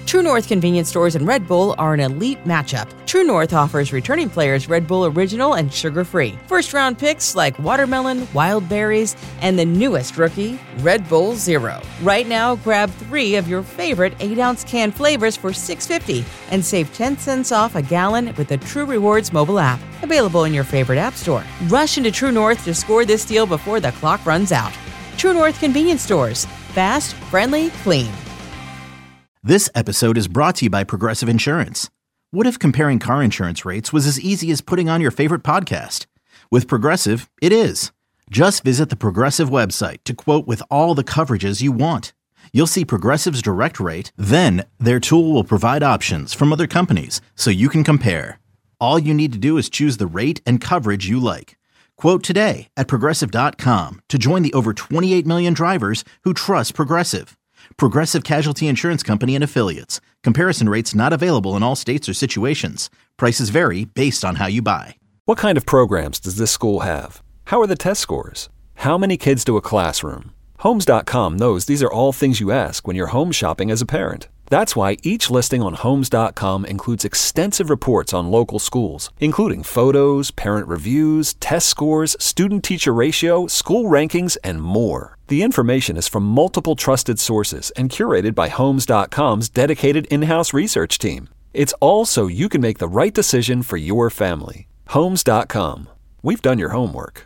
True North convenience stores and Red Bull are an elite matchup. True North offers returning players Red Bull Original and sugar-free. First-round picks like watermelon, wild berries, and the newest rookie, Red Bull Zero. Right now, grab 3 of your favorite 8-ounce can flavors for $6.50 and save 10 cents off a gallon with the True Rewards mobile app. Available in your favorite app store. Rush into True North to score this deal before the clock runs out. True North convenience stores. Fast, friendly, clean. This episode is brought to you by Progressive Insurance. What if comparing car insurance rates was as easy as putting on your favorite podcast? With Progressive, it is. Just visit the Progressive website to quote with all the coverages you want. You'll see Progressive's direct rate, then their tool will provide options from other companies so you can compare. All you need to do is choose the rate and coverage you like. Quote today at Progressive.com to join the over 28 million drivers who trust Progressive. Progressive Casualty Insurance Company and Affiliates. Comparison rates not available in all states or situations. Prices vary based on how you buy. What kind of programs does this school have? How are the test scores? How many kids to a classroom? Homes.com knows these are all things you ask when you're home shopping as a parent. That's why each listing on Homes.com includes extensive reports on local schools, including photos, parent reviews, test scores, student-teacher ratio, school rankings, and more. The information is from multiple trusted sources and curated by Homes.com's dedicated in-house research team. It's all so you can make the right decision for your family. Homes.com. We've done your homework.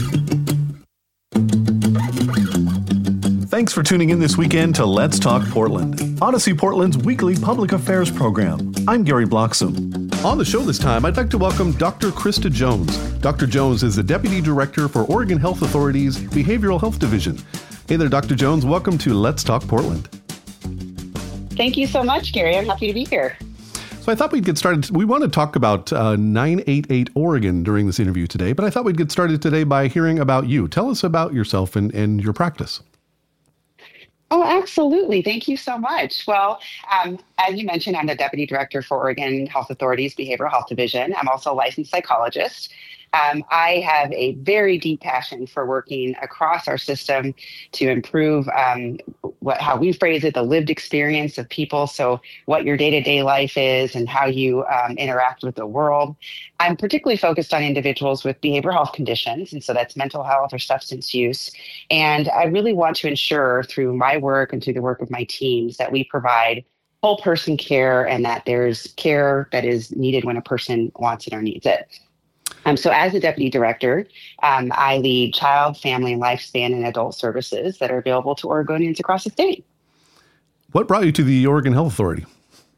Thanks for tuning in this weekend to Let's Talk Portland, Odyssey Portland's weekly public affairs program. I'm Gary Bloxam. On the show this time, I'd like to welcome Dr. Krista Jones. Dr. Jones is the Deputy Director for Oregon Health Authority's Behavioral Health Division. Hey there, Dr. Jones. Welcome to Let's Talk Portland. Thank you so much, Gary. I'm happy to be here. So I thought we'd get started. We want to talk about 988 Oregon during this interview today, but I thought we'd get started today by hearing about you. Tell us about yourself and your practice. Oh, absolutely. Thank you so much. Well, as you mentioned, I'm the Deputy Director for Oregon Health Authority's Behavioral Health Division. I'm also a licensed psychologist. I have a very deep passion for working across our system to improve how we phrase it, the lived experience of people. So what your day-to-day life is and how you interact with the world. I'm particularly focused on individuals with behavioral health conditions. And so that's mental health or substance use. And I really want to ensure through my work and through the work of my teams that we provide whole person care and that there's care that is needed when a person wants it or needs it. So as a deputy director, I lead child, family, and lifespan and adult services that are available to Oregonians across the state. What brought you to the Oregon Health Authority?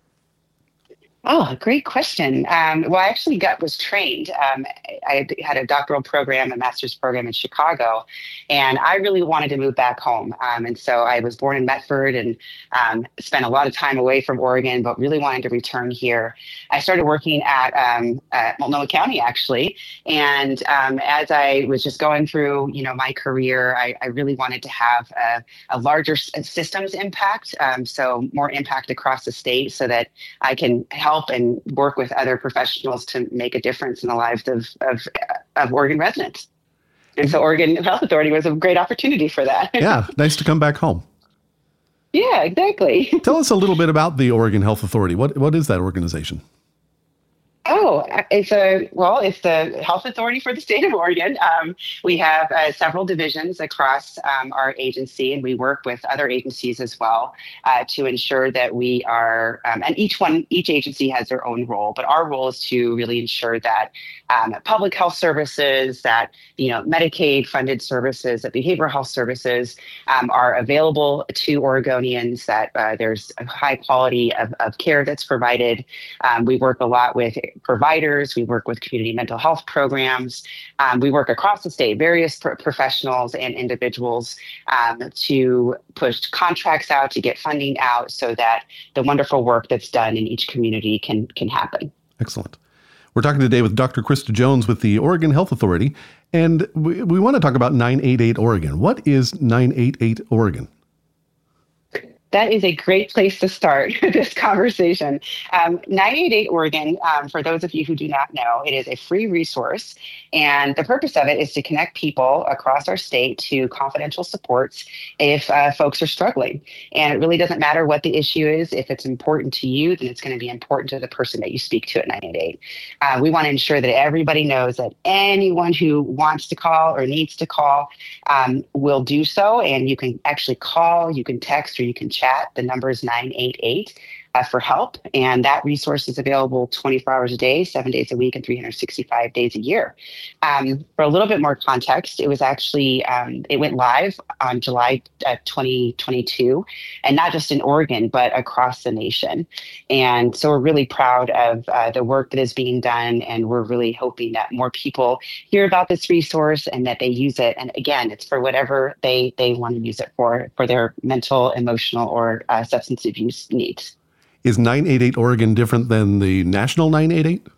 Oh, great question. Well, I actually was trained. I had a doctoral program, a master's program in Chicago, and I really wanted to move back home. And so I was born in Medford and spent a lot of time away from Oregon, but really wanted to return here. I started working at Multnomah County, actually. And as I was just going through, my career, I really wanted to have a larger systems impact, so more impact across the state so that I can help and work with other professionals to make a difference in the lives of Oregon residents. And so Oregon Health Authority was a great opportunity for that. Yeah, nice to come back home. Yeah, exactly. Tell us a little bit about the Oregon Health Authority. What is that organization? Oh, it's the health authority for the state of Oregon. We have several divisions across our agency, and we work with other agencies as well to ensure that we are, and each agency has their own role, but our role is to really ensure that public health services, that, Medicaid funded services, that behavioral health services are available to Oregonians, that there's a high quality of care that's provided. We work a lot with providers. We work with community mental health programs. We work across the state, various professionals and individuals to push contracts out, to get funding out so that the wonderful work that's done in each community can happen. Excellent. We're talking today with Dr. Krista Jones with the Oregon Health Authority, and we want to talk about 988 Oregon. What is 988 Oregon? That is a great place to start this conversation. 988 Oregon, for those of you who do not know, it is a free resource. And the purpose of it is to connect people across our state to confidential supports if folks are struggling. And it really doesn't matter what the issue is. If it's important to you, then it's going to be important to the person that you speak to at 988. We want to ensure that everybody knows that anyone who wants to call or needs to call will do so. And you can actually call, you can text, or you can chat. The number is 988 for help. And that resource is available 24 hours a day, 7 days a week, and 365 days a year. For a little bit more context, it was actually, it went live on July 2022, and not just in Oregon, but across the nation. And so we're really proud of the work that is being done. And we're really hoping that more people hear about this resource and that they use it. And again, it's for whatever they want to use it for their mental, emotional, or substance abuse needs. Is 988 Oregon different than the national 988?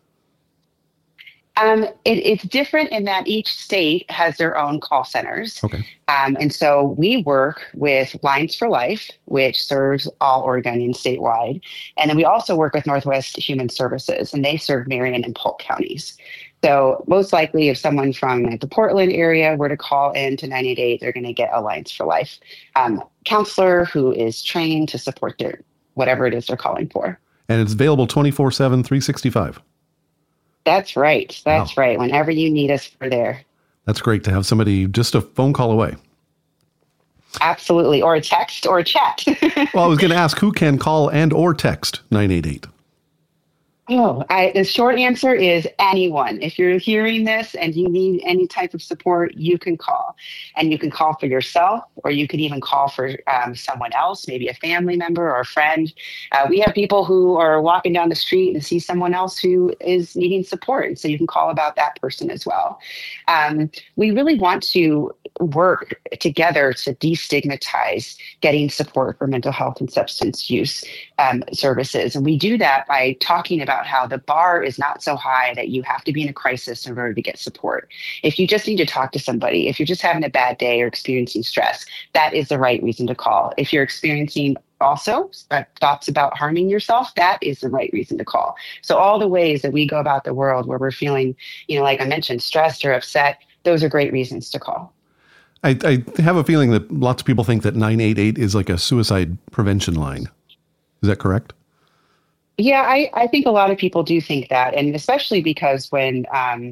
It's different in that each state has their own call centers. Okay. And so we work with Lines for Life, which serves all Oregonians statewide. And then we also work with Northwest Human Services, and they serve Marion and Polk counties. So most likely if someone from the Portland area were to call in to 988, they're going to get a Lines for Life counselor who is trained to support their whatever it is they're calling for. And it's available 24/7, 365. That's right. That's Wow. right. Whenever you need us, we're there. That's great to have somebody just a phone call away. Absolutely. Or a text or a chat. Well, I was going to ask who can call and or text 988. The short answer is anyone. If you're hearing this and you need any type of support, you can call. And you can call for yourself, or you can even call for someone else, maybe a family member or a friend. We have people who are walking down the street and see someone else who is needing support. And so you can call about that person as well. We really want to work together to destigmatize getting support for mental health and substance use services. And we do that by talking about how the bar is not so high that you have to be in a crisis in order to get support. If you just need to talk to somebody, if you're just having a bad day or experiencing stress, that is the right reason to call. If you're experiencing also thoughts about harming yourself, that is the right reason to call. So all the ways that we go about the world where we're feeling, like I mentioned, stressed or upset, those are great reasons to call. I have a feeling that lots of people think that 988 is like a suicide prevention line. Is that correct? Yeah, I think a lot of people do think that, and especially because when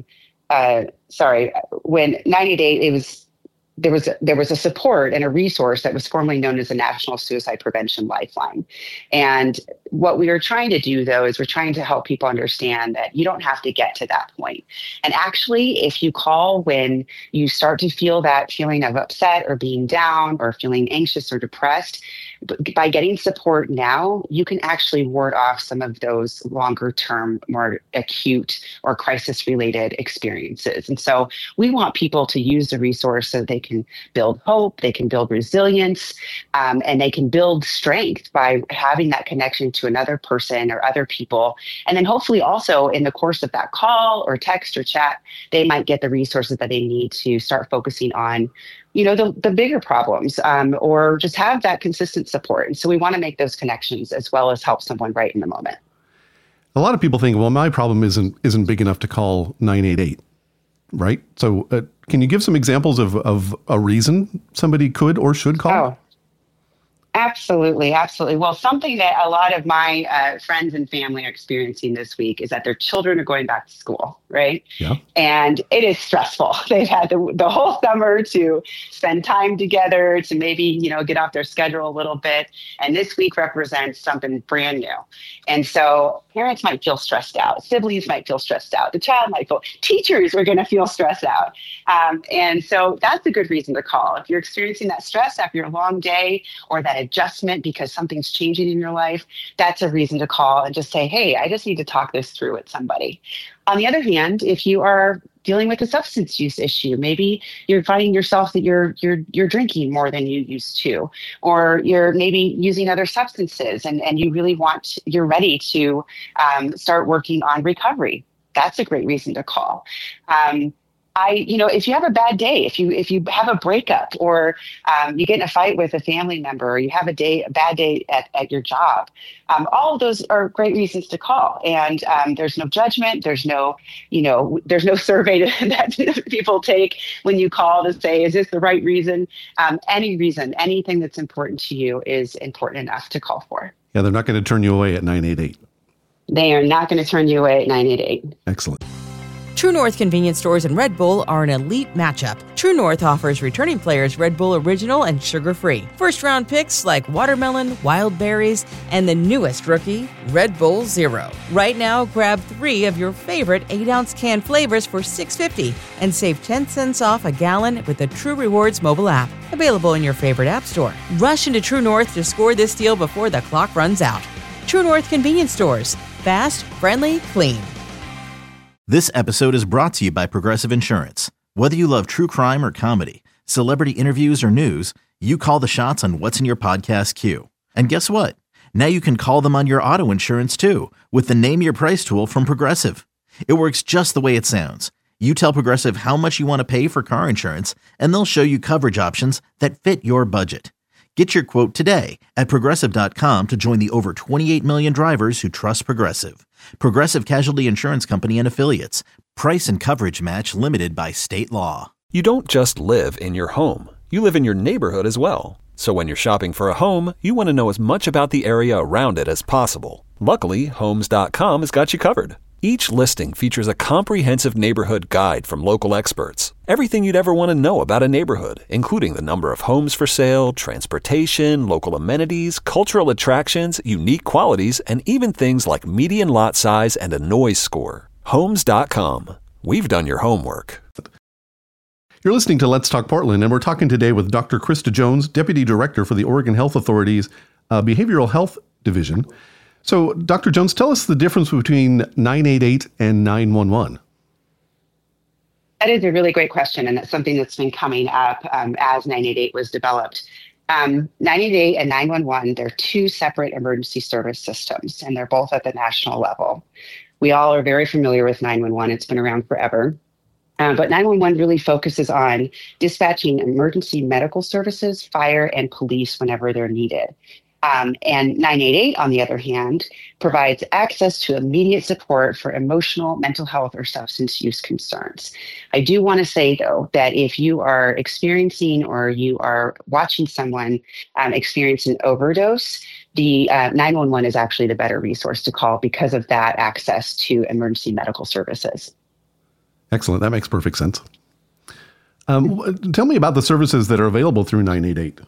988, there was a support and a resource that was formerly known as the National Suicide Prevention Lifeline. And what we are trying to do, though, is we're trying to help people understand that you don't have to get to that point. And actually, if you call when you start to feel that feeling of upset or being down or feeling anxious or depressed, by getting support now, you can actually ward off some of those longer term, more acute or crisis related experiences. And so we want people to use the resource so they can build hope, they can build resilience, and they can build strength by having that connection to another person or other people. And then hopefully also in the course of that call or text or chat, they might get the resources that they need to start focusing on the bigger problems, or just have that consistent support. And so we want to make those connections as well as help someone right in the moment. A lot of people think, well, my problem isn't big enough to call 988, right? So can you give some examples of a reason somebody could or should call? Oh, absolutely. Absolutely. Well, something that a lot of my friends and family are experiencing this week is that their children are going back to school, right? Yeah. And it is stressful. They've had the whole summer to spend time together, to maybe, get off their schedule a little bit. And this week represents something brand new. And so parents might feel stressed out. Siblings might feel stressed out. The child might feel, teachers are going to feel stressed out. And so that's a good reason to call. If you're experiencing that stress after a long day or that adjustment because something's changing in your life, that's a reason to call and just say, hey, I just need to talk this through with somebody. On the other hand, if you are dealing with a substance use issue, maybe you're finding yourself that you're drinking more than you used to, or you're maybe using other substances and you're ready to start working on recovery. That's a great reason to call. if you have a bad day, if you have a breakup, or you get in a fight with a family member, or you have a bad day at your job, all of those are great reasons to call. And there's no judgment. There's no survey that people take when you call to say, is this the right reason? Any reason, anything that's important to you is important enough to call for. Yeah, they're not going to turn you away at 988. They are not going to turn you away at 988. Excellent. True North convenience stores and Red Bull are an elite matchup. True North offers returning players Red Bull Original and sugar-free. First-round picks like watermelon, wild berries, and the newest rookie, Red Bull Zero. Right now, grab 3 of your favorite 8-ounce can flavors for $6.50 and save 10 cents off a gallon with the True Rewards mobile app. Available in your favorite app store. Rush into True North to score this deal before the clock runs out. True North convenience stores. Fast, friendly, clean. This episode is brought to you by Progressive Insurance. Whether you love true crime or comedy, celebrity interviews or news, you call the shots on what's in your podcast queue. And guess what? Now you can call them on your auto insurance too with the Name Your Price tool from Progressive. It works just the way it sounds. You tell Progressive how much you want to pay for car insurance, and they'll show you coverage options that fit your budget. Get your quote today at Progressive.com to join the over 28 million drivers who trust Progressive. Progressive Casualty Insurance Company and Affiliates. Price and coverage match limited by state law. You don't just live in your home. You live in your neighborhood as well. So when you're shopping for a home, you want to know as much about the area around it as possible. Luckily, Homes.com has got you covered. Each listing features a comprehensive neighborhood guide from local experts. Everything you'd ever want to know about a neighborhood, including the number of homes for sale, transportation, local amenities, cultural attractions, unique qualities, and even things like median lot size and a noise score. Homes.com. We've done your homework. You're listening to Let's Talk Portland, and we're talking today with Dr. Krista Jones, Deputy Director for the Oregon Health Authority's Behavioral Health Division. So, Dr. Jones, tell us the difference between 988 and 911. That is a really great question, and that's something that's been coming up as 988 was developed. 988 and 911, they're 2 separate emergency service systems, and they're both at the national level. We all are very familiar with 911. It's been around forever. But 911 really focuses on dispatching emergency medical services, fire, and police whenever they're needed. And 988, on the other hand, provides access to immediate support for emotional, mental health, or substance use concerns. I do want to say, though, that if you are experiencing or you are watching someone experience an overdose, the 911 is actually the better resource to call because of that access to emergency medical services. Excellent. That makes perfect sense. Tell me about the services that are available through 988.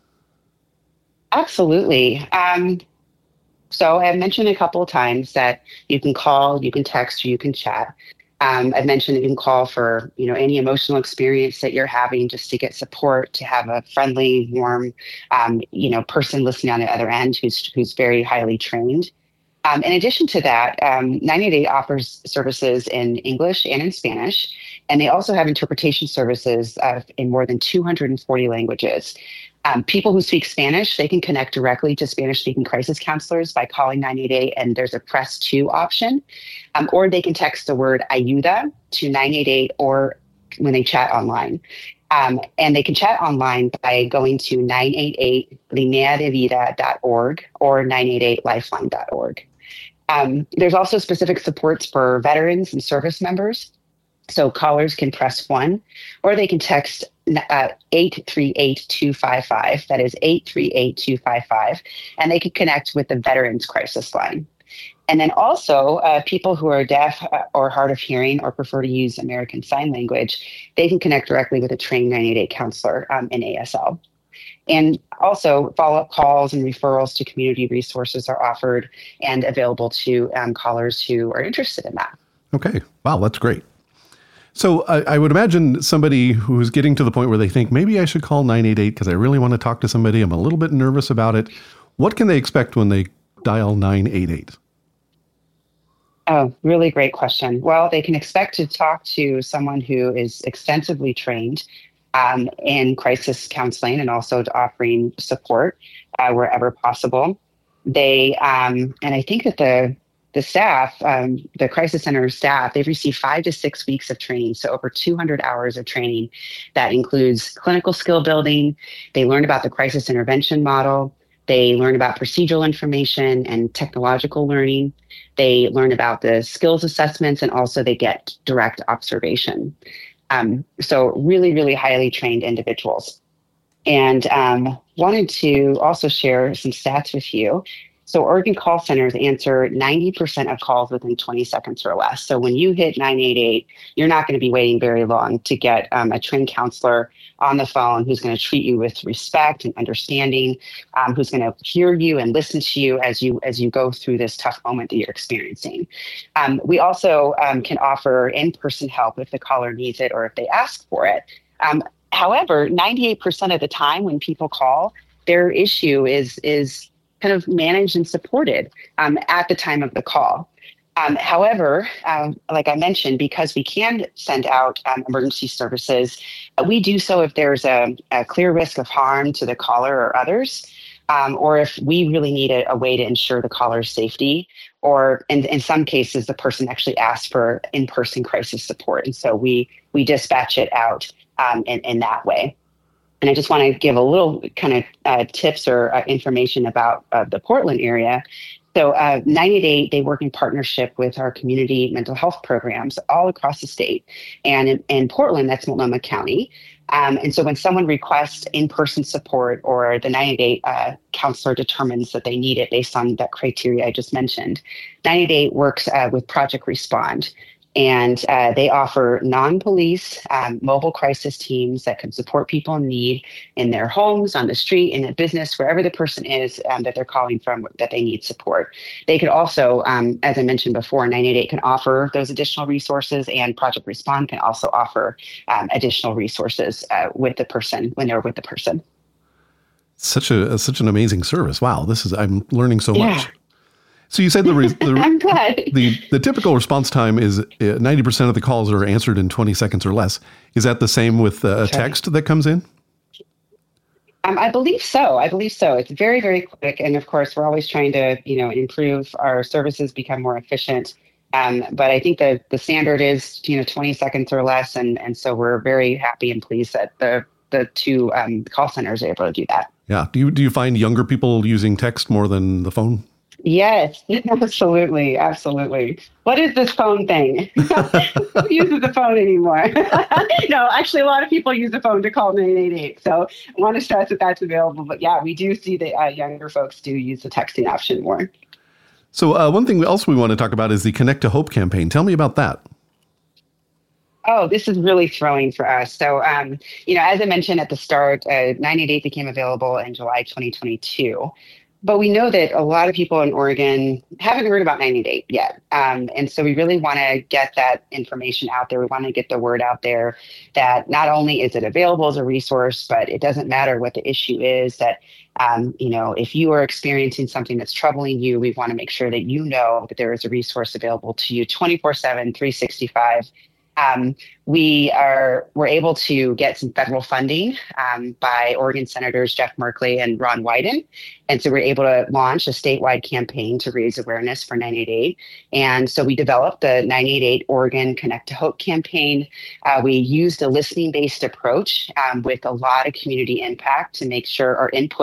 Absolutely. So I've mentioned a couple of times that you can call, you can text, or you can chat. I've mentioned that you can call for, any emotional experience that you're having, just to get support, to have a friendly, warm, person listening on the other end who's very highly trained. In addition to that, 988 offers services in English and in Spanish, and they also have interpretation services in more than 240 languages. People who speak Spanish, they can connect directly to Spanish-speaking crisis counselors by calling 988, and there's a press 2 option. Or they can text the word ayuda to 988 or when they chat online. And they can chat online by going to 988lineadevida.org or 988lifeline.org. There's also specific supports for veterans and service members. So callers can press 1, or they can text 838-255. That is 838-255. And they can connect with the Veterans Crisis Line. And then also people who are deaf or hard of hearing or prefer to use American Sign Language, they can connect directly with a trained 988 counselor in ASL. And also follow-up calls and referrals to community resources are offered and available to callers who are interested in that. Okay. Wow, that's great. So I would imagine somebody who's getting to the point where they think, maybe I should call 988 because I really want to talk to somebody. I'm a little bit nervous about it. What can they expect when they dial 988? Oh, really great question. Well, they can expect to talk to someone who is extensively trained in crisis counseling and also offering support wherever possible. They and I think that the staff, the crisis center staff, they've received 5 to 6 weeks of training. So over 200 hours of training that includes clinical skill building. They learn about the crisis intervention model. They learn about procedural information and technological learning. They learn about the skills assessments, and also they get direct observation. So really, really highly trained individuals. And wanted to also share some stats with you. So Oregon call centers answer 90% of calls within 20 seconds or less. So when you hit 988, you're not going to be waiting very long to get a trained counselor on the phone who's going to treat you with respect and understanding, who's going to hear you and listen to you as you go through this tough moment that you're experiencing. We also can offer in-person help if the caller needs it or if they ask for it. However, 98% of the time when people call, their issue is kind of managed and supported at the time of the call. However, like I mentioned, because we can send out emergency services, we do so if there's a clear risk of harm to the caller or others, or if we really need a way to ensure the caller's safety, or in some cases, the person actually asks for in-person crisis support. And so we dispatch it out in that way. And I just want to give a little kind of tips or information about the Portland area. So 988, they work in partnership with our community mental health programs all across the state. And in Portland, that's Multnomah County. And so when someone requests in-person support, or the 988 counselor determines that they need it based on that criteria I just mentioned, 988 works with Project Respond. And they offer non-police mobile crisis teams that can support people in need in their homes, on the street, in a business, wherever the person is that they're calling from, that they need support. They could also, as I mentioned before, 988 can offer those additional resources, and Project Respond can also offer additional resources with the person when they're with the person. Such an amazing service. Wow, I'm learning so much. So you said I'm glad. The typical response time is 90% of the calls are answered in 20 seconds or less. Is that the same with a text that comes in? I believe so. It's very, very quick. And of course, we're always trying to, improve our services, become more efficient. But I think that the standard is, 20 seconds or less. And so we're very happy and pleased that the two call centers are able to do that. Yeah. Do you find younger people using text more than the phone? Yes, absolutely. What is this phone thing? Who uses the phone anymore? No, actually, a lot of people use the phone to call 988. So I want to stress that that's available. But yeah, we do see that younger folks do use the texting option more. So one thing else we want to talk about is the Connect to Hope campaign. Tell me about that. Oh, this is really thrilling for us. So, as I mentioned at the start, 988 became available in July 2022. But we know that a lot of people in Oregon haven't heard about 988 yet. And so we really want to get that information out there. We want to get the word out there that not only is it available as a resource, but it doesn't matter what the issue is, that, if you are experiencing something that's troubling you, we want to make sure that you know that there is a resource available to you 24/7, 365. We're able to get some federal funding by Oregon Senators Jeff Merkley and Ron Wyden. And so we're able to launch a statewide campaign to raise awareness for 988. And so we developed the 988 Oregon Connect to Hope campaign. We used a listening-based approach with a lot of community input to make sure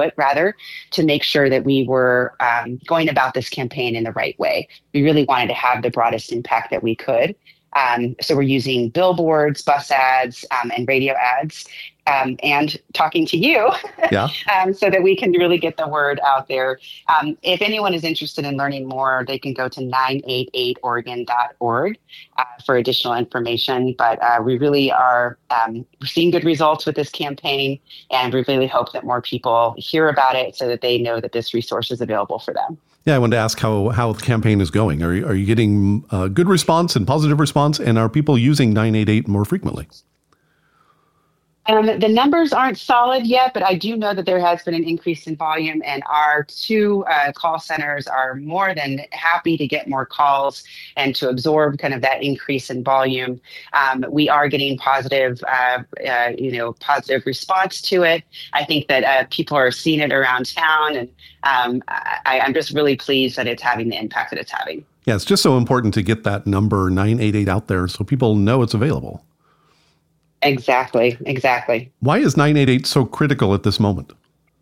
that we were going about this campaign in the right way. We really wanted to have the broadest impact that we could. So we're using billboards, bus ads, and radio ads, and talking to you so that we can really get the word out there. If anyone is interested in learning more, they can go to 988oregon.org for additional information. But we really are seeing good results with this campaign, and we really hope that more people hear about it so that they know that this resource is available for them. Yeah, I wanted to ask how the campaign is going. Are you getting good response and positive response, and are people using 988 more frequently? The numbers aren't solid yet, but I do know that there has been an increase in volume, and our two call centers are more than happy to get more calls and to absorb kind of that increase in volume. We are getting positive, positive response to it. I think that people are seeing it around town, and I'm just really pleased that it's having the impact that it's having. Yeah, it's just so important to get that number 988 out there so people know it's available. Exactly. Why is 988 so critical at this moment?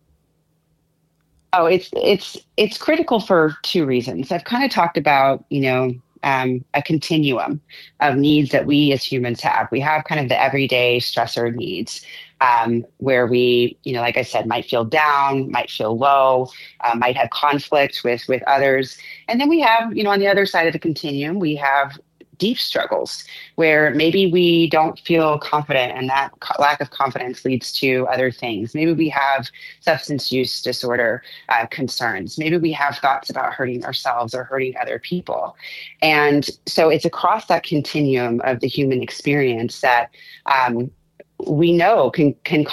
Oh, it's critical for two reasons. I've kind of talked about, a continuum of needs that we as humans have. We have kind of the everyday stressor needs, where we, like I said, might feel down, might feel low, might have conflict with others. And then we have, on the other side of the continuum, we have deep struggles where maybe we don't feel confident, and that lack of confidence leads to other things. Maybe we have substance use disorder concerns. Maybe we have thoughts about hurting ourselves or hurting other people. And so it's across that continuum of the human experience that we know can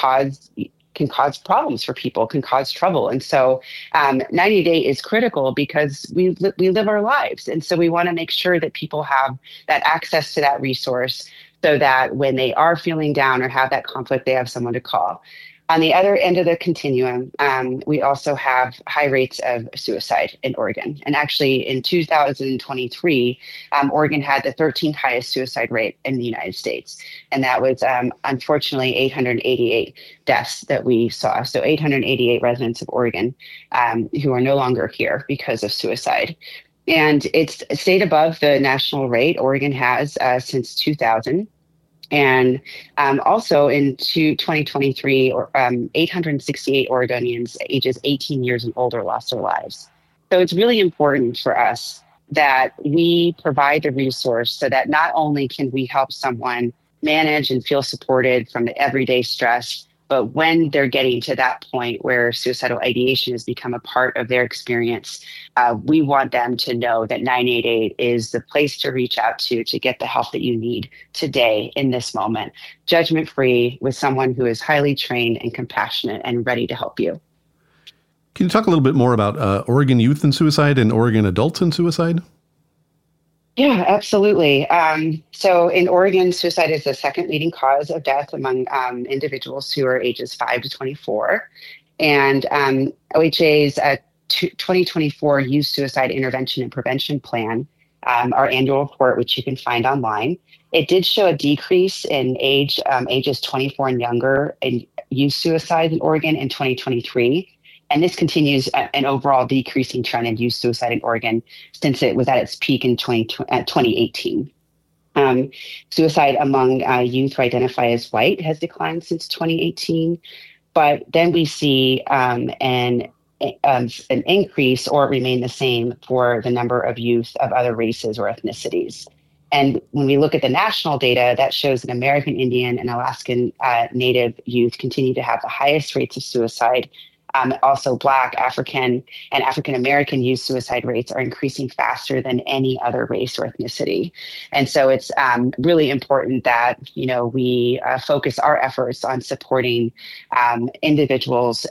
cause problems for people, can cause trouble. And so 988 is critical because we live our lives. And so we want to make sure that people have that access to that resource so that when they are feeling down or have that conflict, they have someone to call. On the other end of the continuum, we also have high rates of suicide in Oregon. And actually, in 2023, Oregon had the 13th highest suicide rate in the United States. And that was, unfortunately, 888 deaths that we saw. So 888 residents of Oregon who are no longer here because of suicide. And it's stayed above the national rate Oregon has since 2000. And also in 2023, 868 Oregonians ages 18 years and older lost their lives. So it's really important for us that we provide the resource so that not only can we help someone manage and feel supported from the everyday stress, but when they're getting to that point where suicidal ideation has become a part of their experience, we want them to know that 988 is the place to reach out to get the help that you need today in this moment, judgment-free, with someone who is highly trained and compassionate and ready to help you. Can you talk a little bit more about Oregon youth and suicide and Oregon adults and suicide? Yeah, absolutely. So in Oregon, suicide is the second leading cause of death among individuals who are ages 5 to 24. And OHA's 2024 Youth Suicide Intervention and Prevention Plan, our annual report, which you can find online, it did show a decrease in ages 24 and younger in youth suicide in Oregon in 2023. And this continues an overall decreasing trend in youth suicide in Oregon since it was at its peak in 2018. Suicide among youth who identify as white has declined since 2018, but then we see an increase or remain the same for the number of youth of other races or ethnicities. And when we look at the national data, that shows that American Indian and Alaskan Native youth continue to have the highest rates of suicide. Also, Black, African, and African-American youth suicide rates are increasing faster than any other race or ethnicity. And so it's really important that, we focus our efforts on supporting individuals,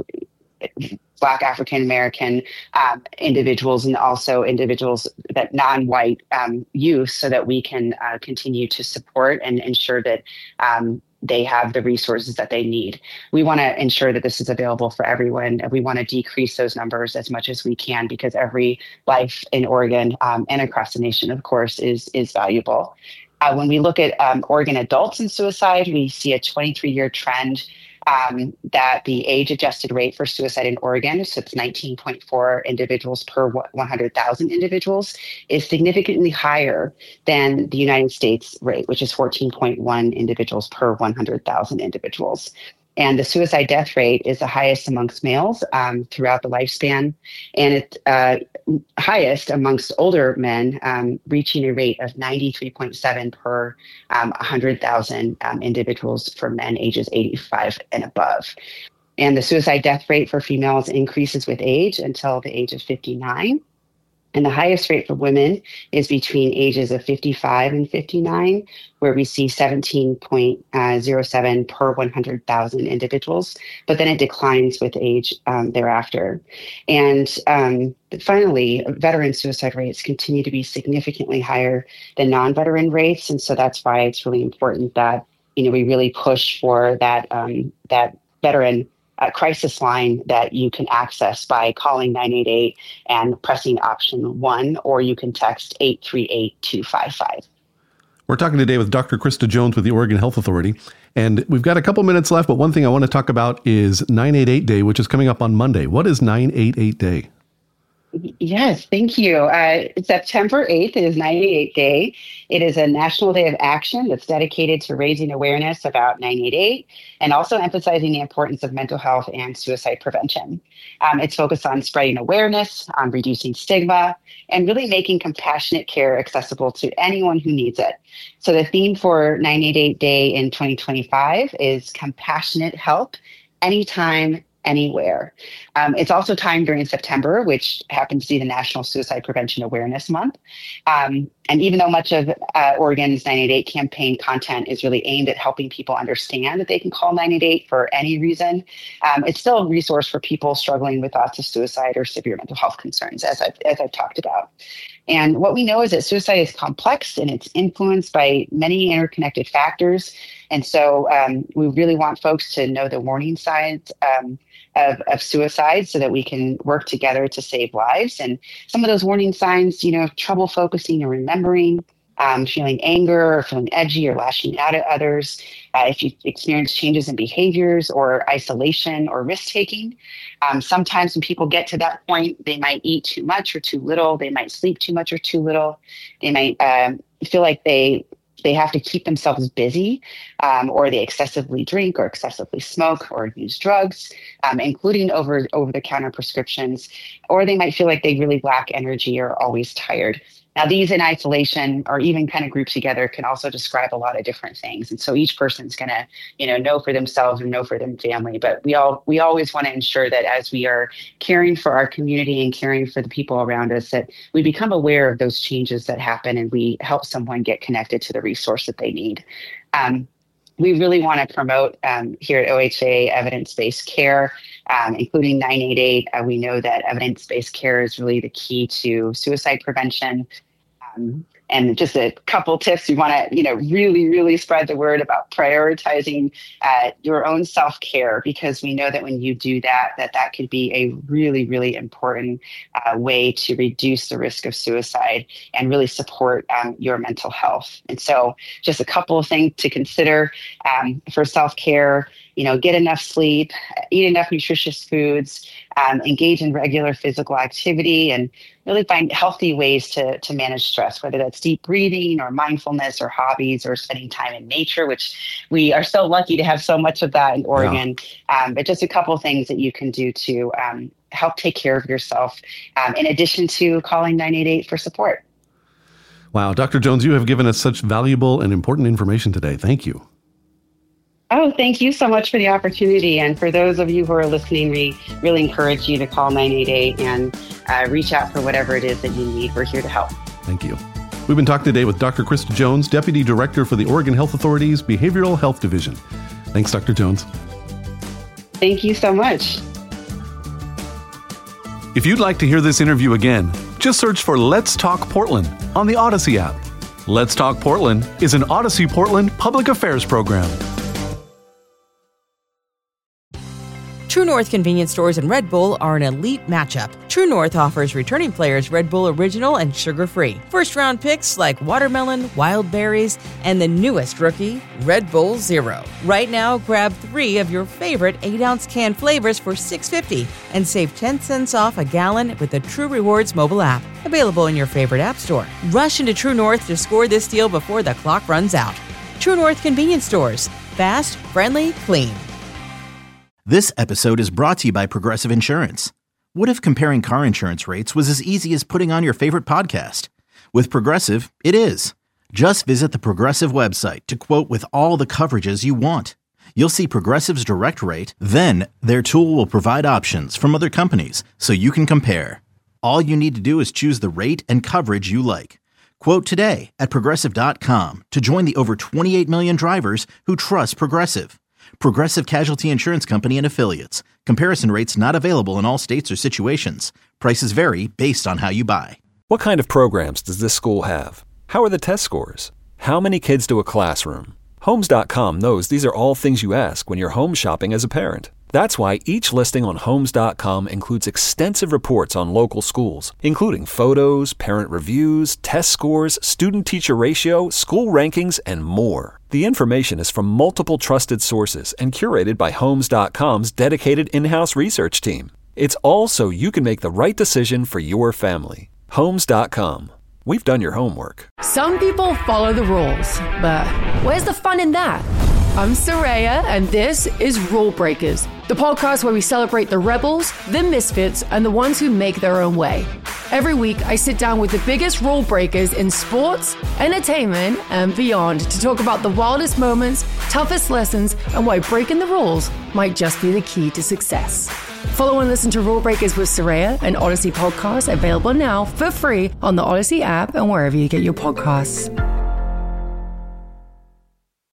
Black, African-American individuals, and also individuals that non-white youth, so that we can continue to support and ensure that they have the resources that they need. We want to ensure that this is available for everyone. We want to decrease those numbers as much as we can, because every life in Oregon and across the nation, of course, is valuable. When we look at Oregon adults in suicide, we see a 23-year trend that the age-adjusted rate for suicide in Oregon, so it's 19.4 individuals per 100,000 individuals, is significantly higher than the United States rate, which is 14.1 individuals per 100,000 individuals. And the suicide death rate is the highest amongst males throughout the lifespan, and it's highest amongst older men, reaching a rate of 93.7 per 100,000 individuals for men ages 85 and above. And the suicide death rate for females increases with age until the age of 59. And the highest rate for women is between ages of 55 and 59, where we see 17.07 per 100,000 individuals, but then it declines with age thereafter. And finally, veteran suicide rates continue to be significantly higher than non-veteran rates. And so that's why it's really important that, we really push for that veteran crisis line that you can access by calling 988 and pressing option 1, or you can text 838-255. We're talking today with Dr. Krista Jones with the Oregon Health Authority, and we've got a couple minutes left, but one thing I want to talk about is 988 Day, which is coming up on Monday. What is 988 Day? Yes, thank you. September 8th is 988 Day. It is a national day of action that's dedicated to raising awareness about 988 and also emphasizing the importance of mental health and suicide prevention. It's focused on spreading awareness, on reducing stigma, and really making compassionate care accessible to anyone who needs it. So the theme for 988 Day in 2025 is compassionate help anytime, anywhere. It's also timed during September, which happens to be the National Suicide Prevention Awareness Month. And even though much of Oregon's 988 campaign content is really aimed at helping people understand that they can call 988 for any reason, it's still a resource for people struggling with thoughts of suicide or severe mental health concerns, as I've talked about. And what we know is that suicide is complex and it's influenced by many interconnected factors. And so we really want folks to know the warning signs of suicide so that we can work together to save lives. And some of those warning signs, trouble focusing and remembering, feeling anger or feeling edgy or lashing out at others, if you experience changes in behaviors or isolation or risk-taking. Sometimes when people get to that point, they might eat too much or too little. They might sleep too much or too little. They might feel like they have to keep themselves busy, or they excessively drink or excessively smoke or use drugs, including over-the-counter prescriptions, or they might feel like they really lack energy or are always tired. Now, these in isolation or even kind of grouped together can also describe a lot of different things. And so each person's going to, know for themselves or know for their family. But we always want to ensure that as we are caring for our community and caring for the people around us, that we become aware of those changes that happen and we help someone get connected to the resource that they need. We really want to promote here at OHA evidence-based care, including 988. We know that evidence-based care is really the key to suicide prevention. And just a couple tips, we want to, really, really spread the word about prioritizing your own self-care, because we know that when you do that could be a really, really important way to reduce the risk of suicide and really support your mental health. And so just a couple of things to consider for self-care. Get enough sleep, eat enough nutritious foods, engage in regular physical activity, and really find healthy ways to manage stress, whether that's deep breathing or mindfulness or hobbies or spending time in nature, which we are so lucky to have so much of that in Oregon. Yeah. But just a couple of things that you can do to help take care of yourself, in addition to calling 988 for support. Wow. Dr. Jones, you have given us such valuable and important information today. Thank you. Oh, thank you so much for the opportunity. And for those of you who are listening, we really encourage you to call 988 and reach out for whatever it is that you need. We're here to help. Thank you. We've been talking today with Dr. Krista Jones, Deputy Director for the Oregon Health Authority's Behavioral Health Division. Thanks, Dr. Jones. Thank you so much. If you'd like to hear this interview again, just search for Let's Talk Portland on the Odyssey app. Let's Talk Portland is an Odyssey Portland public affairs program. True North convenience stores and Red Bull are an elite matchup. True North offers returning players Red Bull Original and sugar-free. First-round picks like watermelon, wild berries, and the newest rookie, Red Bull Zero. Right now, grab 3 of your favorite 8-ounce can flavors for $6.50 and save 10 cents off a gallon with the True Rewards mobile app. Available in your favorite app store. Rush into True North to score this deal before the clock runs out. True North convenience stores. Fast, friendly, clean. This episode is brought to you by Progressive Insurance. What if comparing car insurance rates was as easy as putting on your favorite podcast? With Progressive, it is. Just visit the Progressive website to quote with all the coverages you want. You'll see Progressive's direct rate, then their tool will provide options from other companies so you can compare. All you need to do is choose the rate and coverage you like. Quote today at Progressive.com to join the over 28 million drivers who trust Progressive. Progressive Casualty Insurance Company and Affiliates. Comparison rates not available in all states or situations. Prices vary based on how you buy. What kind of programs does this school have? How are the test scores? How many kids do a classroom? Homes.com knows these are all things you ask when you're home shopping as a parent. That's why each listing on Homes.com includes extensive reports on local schools, including photos, parent reviews, test scores, student-teacher ratio, school rankings, and more. The information is from multiple trusted sources and curated by Homes.com's dedicated in-house research team. It's all so you can make the right decision for your family. Homes.com. We've done your homework. Some people follow the rules, but where's the fun in that? I'm Soraya, and this is Rule Breakers, the podcast where we celebrate the rebels, the misfits, and the ones who make their own way. Every week, I sit down with the biggest rule breakers in sports, entertainment, and beyond to talk about the wildest moments, toughest lessons, and why breaking the rules might just be the key to success. Follow and listen to Rule Breakers with Soraya, an Odyssey podcast available now for free on the Odyssey app and wherever you get your podcasts.